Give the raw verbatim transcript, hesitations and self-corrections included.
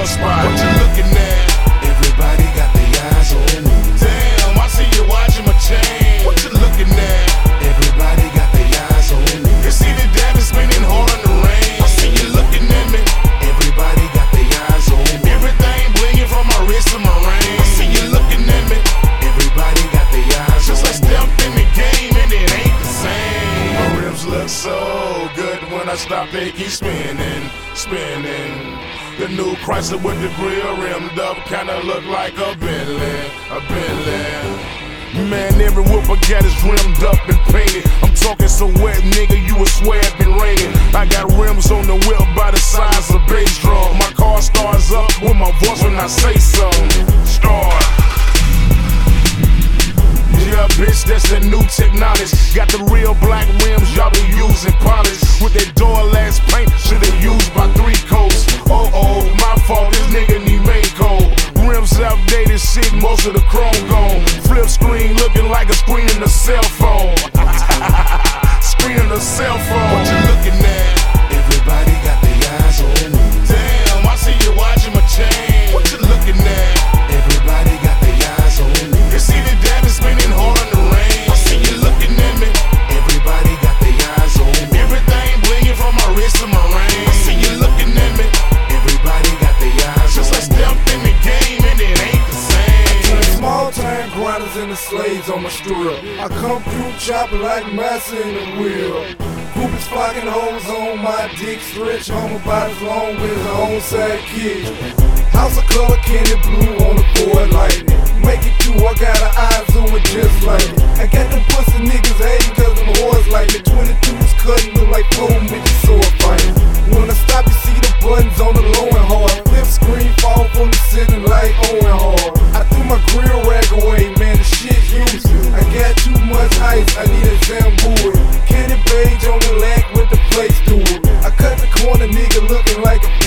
sore spot. What you looking at? Everybody got their eyes on me. Damn, I see you watching my chain. What you looking at? Everybody got their eyes on me. You see the dab is spinning hard in the rain. I see you looking at me. Everybody got their eyes on me. Everything blinging from my wrist to my ring. I see you looking at me. Everybody got their eyes Just on like me. stepped in the game and it ain't the same. My rims look so good when I stop, they keep spinning, spinning. The new Chrysler with the grill rimmed up kinda look like a Bentley, a Bentley. Man, every whoop I got is rimmed up and painted. I'm talking so wet, nigga, you would swear it been raining. I got rims on the whip by the size of bass drum. My car starts up with my voice when I say something. Start. Yeah, bitch, that's the new technology. Got the real black rims, y'all be using polish. With that door last paint, should've used by three coats. Oh oh, my fault, this nigga need main code. Rims outdated shit, most of the chrome gone. Flip screen looking like a screen in a cell phone. Screen in a cell phone. What you looking at? Everybody got their eyes on me. Damn, I see you watching my chain. What you looking at? Everybody got their eyes on me. You see the dab is spinning hard in the rain. I see you looking at me. Everybody got their eyes on me. Everything blinging from my wrist to my ring. I see you looking at me. Everybody got their eyes Just on like me. stepped in the game and it ain't the same. Small time grinders and the slaves on my strip. I come through chopping like massa in the wheel. Groupies flocking hoes on my dick, stretch home about as long as a own side kid. House of color, candy blue on the board lightning. Make it two, I got an eye zooming just like it. I got them pussy niggas hating cause them whores like me. twenty-twos cutting look like four midget sword fighting. When I stop, you see the buttons on the low and hard. Flip screen fall from the ceiling like Owen Hard. I threw my grill rag away, man, the shit's useless. I got too much ice, I need a Zambui. Candy beige on the leg with the place to it. I cut the corner, nigga looking like a